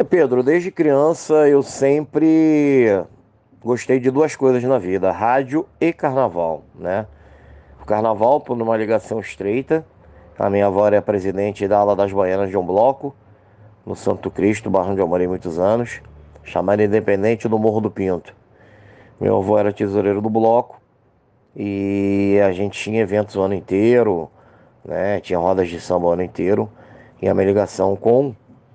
Pedro, desde criança eu sempre gostei de duas coisas na vida, rádio e carnaval, né? O carnaval por uma ligação estreita. A minha avó era presidente da ala das baianas de um bloco, no Santo Cristo, bairro onde eu morei muitos anos, chamado Independente do Morro do Pinto. Meu avô era tesoureiro do bloco e a gente tinha eventos o ano inteiro, né? Tinha rodas de samba o ano inteiro. E a minha ligação com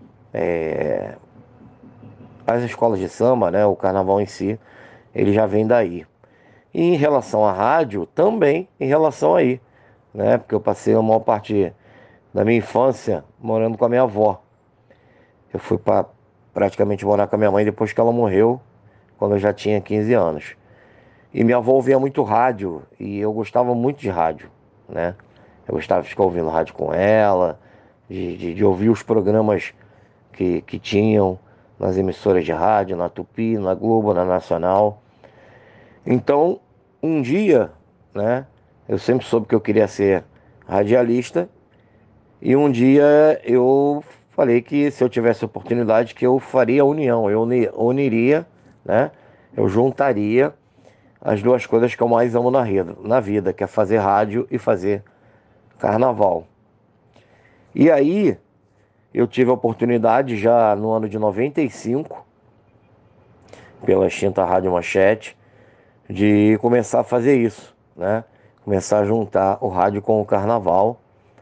as escolas de samba, né? O carnaval em si, ele já vem daí. E em relação à rádio, também em relação aí, né? Porque eu passei a maior parte da minha infância morando com a minha avó. Eu fui para praticamente morar com a minha mãe depois que ela morreu, quando eu já tinha 15 anos. E minha avó ouvia muito rádio e eu gostava muito de rádio, né? Eu gostava de ficar ouvindo rádio com ela, de ouvir os programas que tinham nas emissoras de rádio, na Tupi, na Globo, na Nacional. Então, um dia, né, eu sempre soube que eu queria ser radialista e um dia eu falei que se eu tivesse oportunidade que eu faria a união, eu uniria, né, eu juntaria as duas coisas que eu mais amo na vida, que é fazer rádio e fazer carnaval. E aí, eu tive a oportunidade já no ano de 95, pela extinta Rádio Manchete, de começar a fazer isso, né? Começar a juntar o rádio com o carnaval.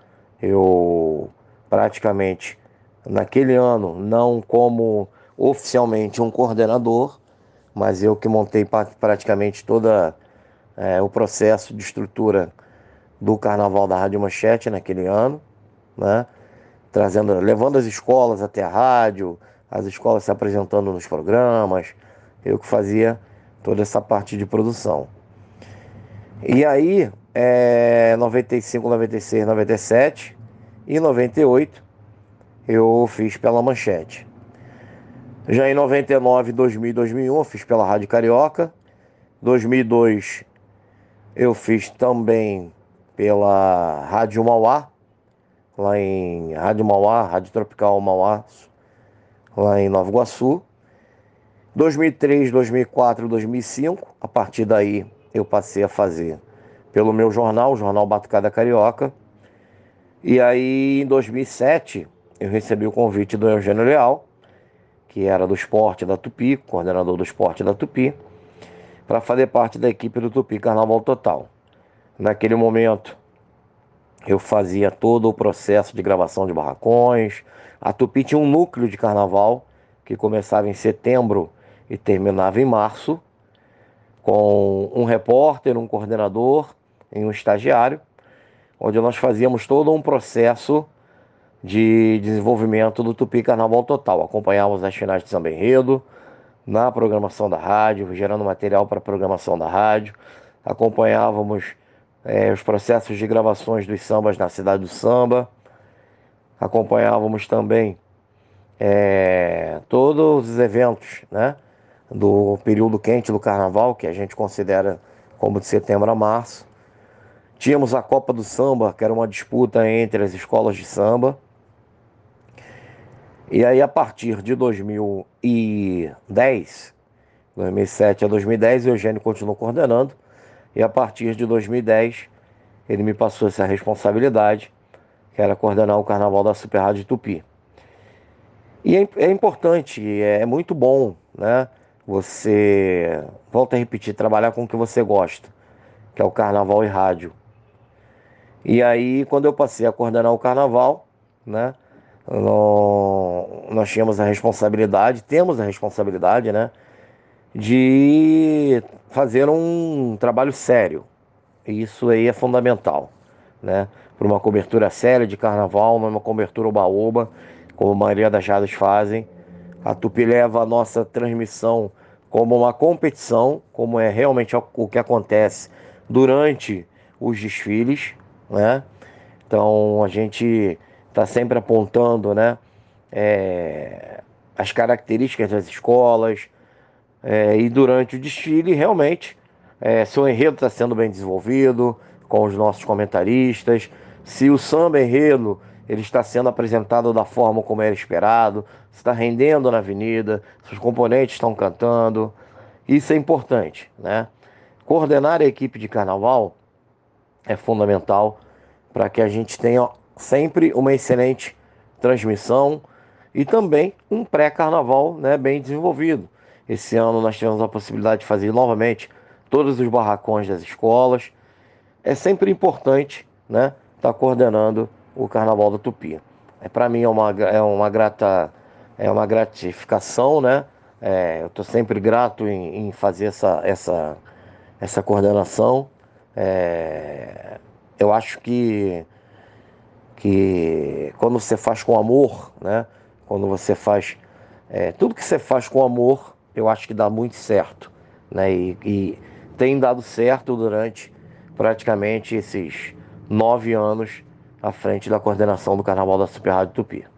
Eu praticamente, naquele ano, não como oficialmente um coordenador, mas eu que montei praticamente toda o processo de estrutura do carnaval da Rádio Manchete naquele ano, né? Trazendo, levando as escolas até a rádio, as escolas se apresentando nos programas, eu que fazia toda essa parte de produção. E aí, 95, 96, 97 e 98 eu fiz pela Manchete. Já em 99, 2000, 2001 eu fiz pela Rádio Carioca. 2002 eu fiz também pela Rádio Mauá, lá em Rádio Mauá, Rádio Tropical Mauá, lá em Nova Iguaçu. 2003, 2004, 2005, a partir daí eu passei a fazer pelo meu jornal, o Jornal Batucada Carioca. E aí em 2007 eu recebi o convite do Eugênio Leal, que era do esporte da Tupi, coordenador do esporte da Tupi, para fazer parte da equipe do Tupi Carnaval Total. Naquele momento eu fazia todo o processo de gravação de barracões. A Tupi tinha um núcleo de carnaval que começava em setembro e terminava em março, com um repórter, um coordenador e um estagiário, onde nós fazíamos todo um processo de desenvolvimento do Tupi Carnaval Total. Acompanhávamos as finais de samba enredo na programação da rádio, gerando material para a programação da rádio. Acompanhávamos os processos de gravações dos sambas na Cidade do Samba. Acompanhávamos também todos os eventos, né, do período quente do Carnaval, que a gente considera como de setembro a março. Tínhamos a Copa do Samba, que era uma disputa entre as escolas de samba. E aí, a partir de 2010, 2007 a 2010, o Eugênio continuou coordenando. E a partir de 2010, ele me passou essa responsabilidade, que era coordenar o Carnaval da Super Rádio Tupi. E é importante, é muito bom, né? Você, volta a repetir, trabalhar com o que você gosta, que é o Carnaval e rádio. E aí, quando eu passei a coordenar o Carnaval, né? Nós tínhamos a responsabilidade, temos a responsabilidade, né, de fazer um trabalho sério. E isso aí é fundamental, né? Para uma cobertura séria de carnaval, não é uma cobertura oba-oba, como a maioria das rádios fazem. A Tupi leva a nossa transmissão como uma competição, como é realmente o que acontece durante os desfiles, né? Então a gente está sempre apontando, né, as características das escolas, e durante o desfile realmente se o enredo está sendo bem desenvolvido com os nossos comentaristas, se o samba enredo ele está sendo apresentado da forma como era esperado, se está rendendo na avenida, se os componentes estão cantando. Isso é importante, né? Coordenar a equipe de carnaval é fundamental para que a gente tenha sempre uma excelente transmissão e também um pré-carnaval, né, bem desenvolvido. Esse ano nós tivemos a possibilidade de fazer novamente todos os barracões das escolas. É sempre importante, né, estar coordenando o Carnaval da Tupi. Para mim é uma gratificação, né? Eu estou sempre grato em fazer essa coordenação. É, eu acho que quando você faz com amor, né? Quando você faz tudo que você faz com amor, eu acho que dá muito certo, né? E tem dado certo durante praticamente esses 9 anos à frente da coordenação do Carnaval da Super Rádio Tupi.